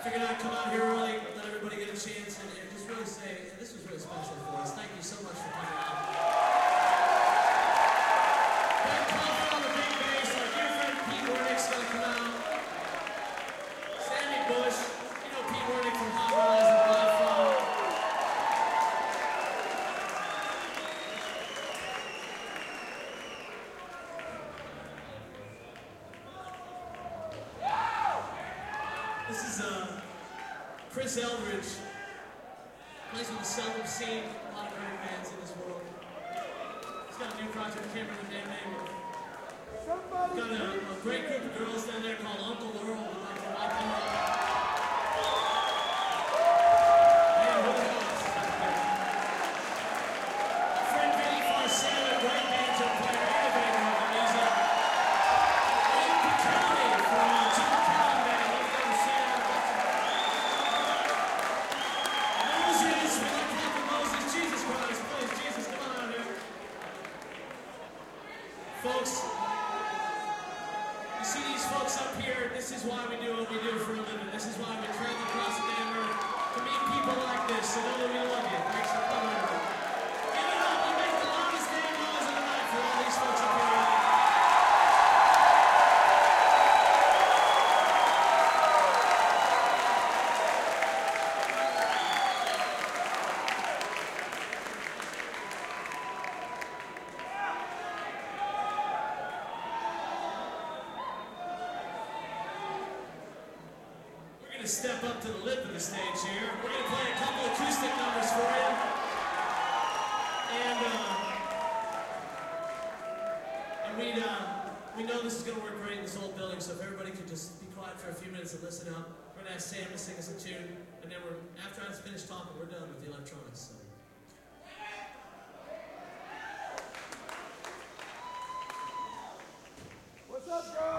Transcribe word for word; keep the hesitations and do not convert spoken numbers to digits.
Figured I'd come out here early, let everybody get a chance, and, and just really say, and this was really special for us. Thank you so much for coming out. Ben Coffin on the big bass, our dear friend Pete Wernick's gonna come out. Sammy Bush, you know Pete Wernick from Hot Rise and Godfall. This is uh, Chris Eldridge. Plays with the seldom seen, a lot of great bands in this world. He's got a new project, I can't remember the damn name of it. He's got a, a great group of girls down there called Uncle Earl. Who like to rock them up. Man, who knows? My friend Vinny Farcella, great banjo player, innovator of the music. Ian Piconi from uh, Jim Kelly Band, left down the Seattle. Moses, we like to welcome Moses. Jesus Christ, please, Jesus, come on out here. Folks, you see these folks up here, this is why we do what we do for a living. This is why we travel across the damn earth to meet people like this. So know that we love you. Thanks for coming. Give it up. You make the loudest damn noise of the night for all these folks up here. To step up to the lip of the stage here. We're going to play a couple acoustic numbers for you. And, uh, and we uh, we know this is going to work great in this old building, so if everybody could just be quiet for a few minutes and listen up. We're going to ask Sam to sing us a tune, and then we're, after I finish talking, we're done with the electronics. So. What's up, bro?